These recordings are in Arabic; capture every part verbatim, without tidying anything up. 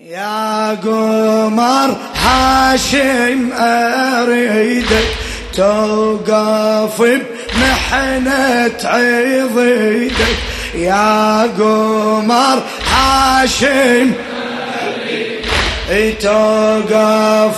يا قمر هاشم أريدك توقف بمحنة عضيدك. يا قمر هاشم أريدك توقف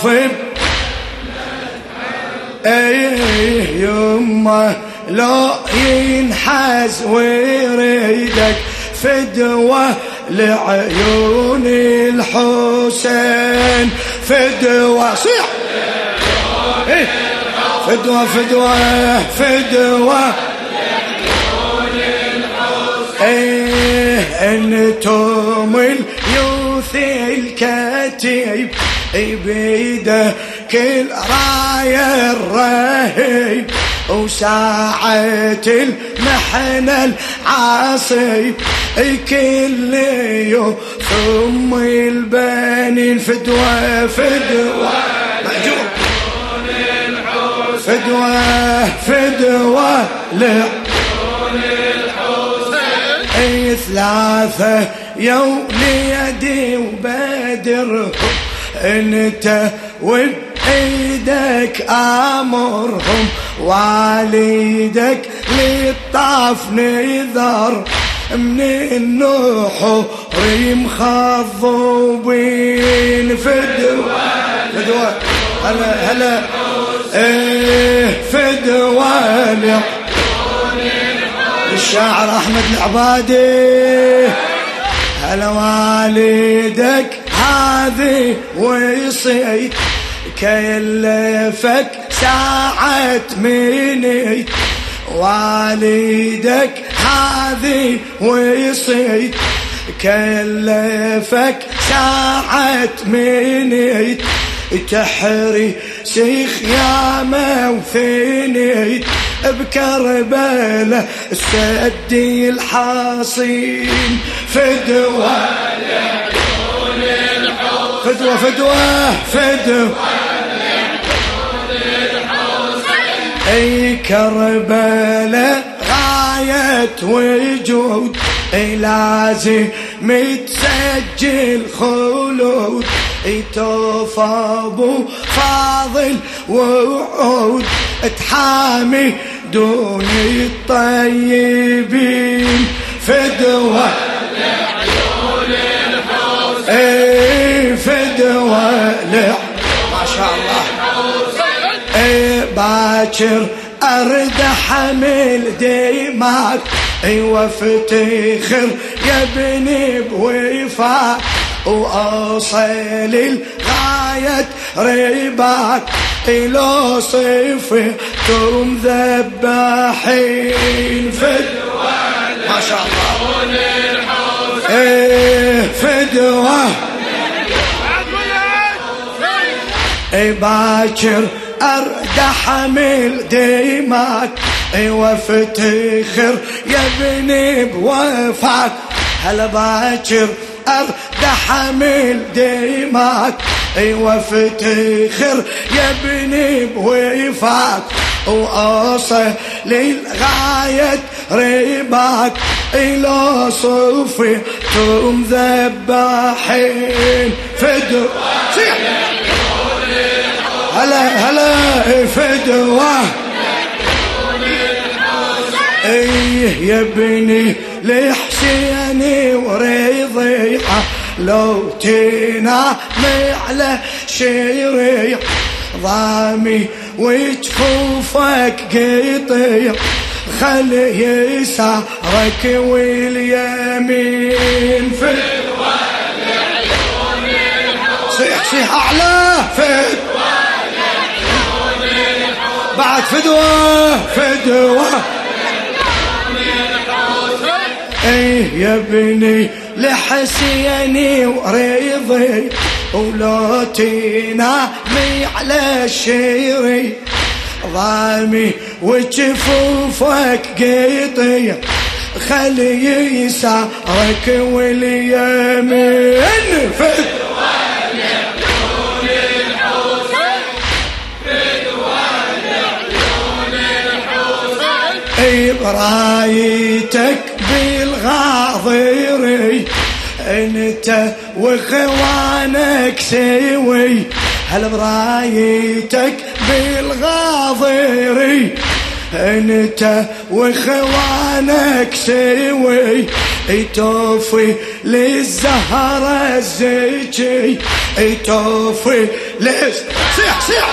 ايه يمه لو ينحز ويريدك فدوة لعيون الحسين. فدوة صيح إيه؟ فدوة فدوة فدوة لعيون الحسين. ايه انتم اليوث الكتيب بيده كل راية الرهيب وساعة المحنة العصيب كل يوم ثم البنين. فدوة فدوة مأجور فدوة فدوة لعيون الحسين. ثلاثة يوم ليدي وبدرهم انت وبايدك امرهم والدك للطاف نذر من النحور مخضوبين. فدوة فدوة هلا هلا ايه فدوة لعيون الشاعر احمد العبادي. هلا والدك هذه وصيت كلفك ساعة منيت. والدك هذه وصيت كلفك ساعة منيت. تحري سيخ يا موثنيت بكربلاء السدي الحصين. فدوة لعيون الحسين. فدوة فدوة فدوة لعيون الحسين. اي كربلاء غاية وجود لازم متسجل خلود. توفى ابو فاضل وعود تحامي دون الطيبين. فدوة لعيون الحسين. اي فدوة لعيون ما شاء الله. اي باكر ارد حمل ديماك اي وافتخر يا ابني بوفاك واصل الغاية ريباك لو صفتم ذباحين. فدوة ما شاء الله. ايه فدوة ايه باكر ارد حمل ديماك اي وافتخر يا ابني بوفاك. هلا باكر ارد حمل ديماك اي وافتخر يا ابني بوفاك واصل للغاية ريباك الى صفتم ذباحين. فدوة هلا هلا فدوة ايه يا ابني لحسيني وريضيعه لو تنامي على شريع ضامي وجفوفك قطيع خلي يسارك واليمين. فدوة لعيون الحسين. صيح صيح اعلى. فدوة لعيون الحسين. بعد فدوة فدوة ايه يا ابني لحسيني وريضي ولو تنامي على الشيري ضامي وجفوفك قطيع خلي يسارك واليمين. فدوة لعيون الحسين. فدوة لعيون الحسين. اي برايتك بالغاضري انت و وخوانك سوي هل برايتك بالغاضري انت وخوانك سوي توفي للزهرة الزكي توفي للز صيح صيح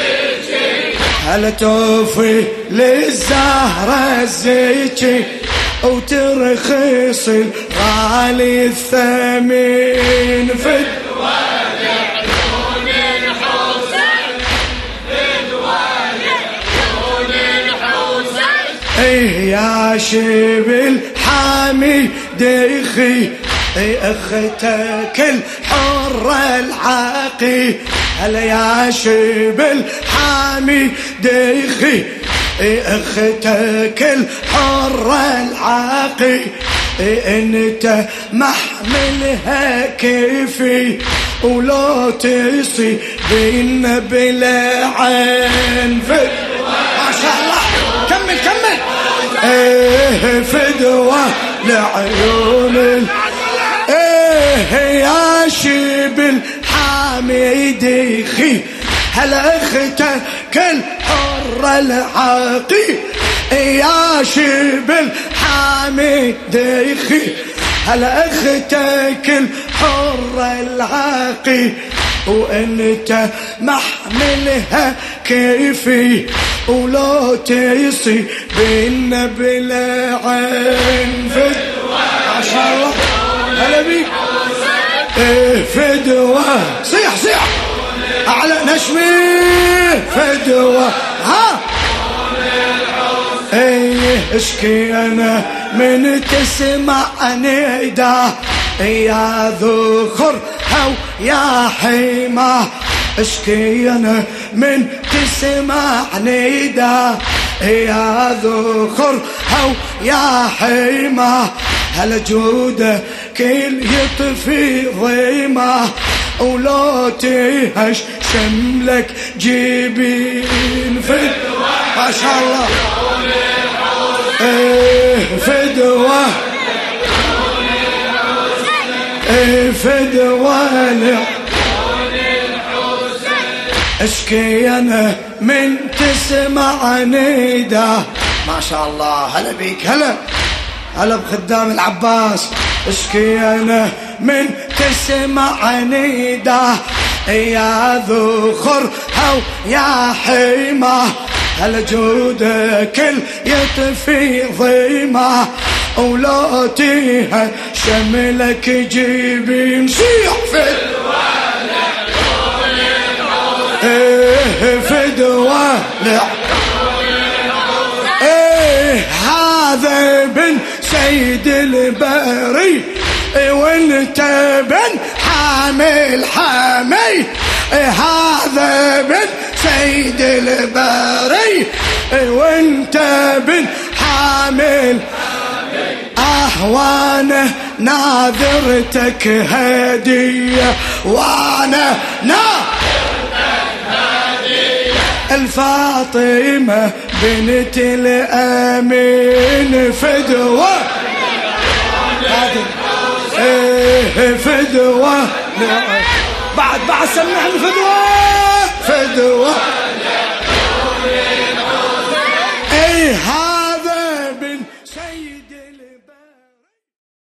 هل توفي للزهرة الزكي وترخص الغالي الثمين فدوى لعيون الحسين فدوى لعيون الحسين ايه يا شبل حامي ديخي اي اختك الحرة العاقي هلا يا شبل حامي ديخي اي اختك الحرة العاقي اي انت محملها كيفي ولو تصيبين بلا عين ما شاء الله كمل كمل ايه فدوة لعيون ايه يا شبل حامي خي هل اختك الحرة العاقي يا شبل حامي خي هل اختك الحرة العاقي وانت محملها كيفي ولو تصيبين بلا عين فدوة ما شاء الله هلا بيك ايه فدوة صيح صيح اعلى نشمي فدوة ها ايه اشكي انا من تسمع نداه يا ذكر او يا حماه اشكي انا من تسمع نداه يا ذكر او يا حماه هل جوده كل يطفي ضيمه ولو تهش شملك جيبين فدوة ما شاء الله ايه فدوة ايه فدوة اشكي انا من تسمع نداه ما شاء الله هلا بيك هلا هلا بخدام العباس اشكي انا من تسمع نداه يا ذخر او يا حماه هل جودك ال يطفي ضيمه ولو تيها شملك جيبي مسيح فدوة لعيون ايه فدوة لعيون ايه هذا بن سيد البري وانت بن حامل حامي هذا بن سيد البري وانت بن حامل اهوانه ناذرتك هدية وانا ناذرتك هدية الفاطمة بنت الامين فدوة ايه فدوة بعد بعد سمعني فدوة فدوة ايه